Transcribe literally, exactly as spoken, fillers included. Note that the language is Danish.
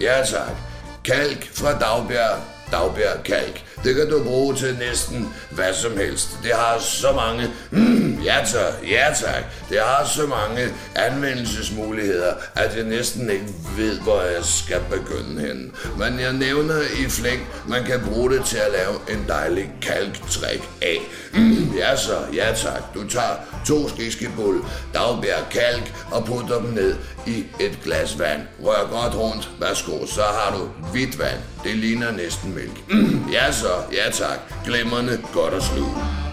Ja tak. Kalk fra Dagbjerg. Dagbjerg kalk. Det kan du bruge til næsten hvad som helst. Det har så mange... Mm, ja tak, ja tak. Det har så mange anvendelsesmuligheder, at jeg næsten ikke ved, hvor jeg skal begynde henne. Men jeg nævner i flæng, man kan bruge det til at lave en dejlig kalktrik af. Mm, ja så, ja tak. Du tager to skiskebul Dagbjerg kalk og putter dem ned i et glas vand. Rør godt rundt. Værsgo, så har du hvidt vand. Det ligner næsten mælk. Mm, ja så, ja tak. Glimrende, godt at sluge.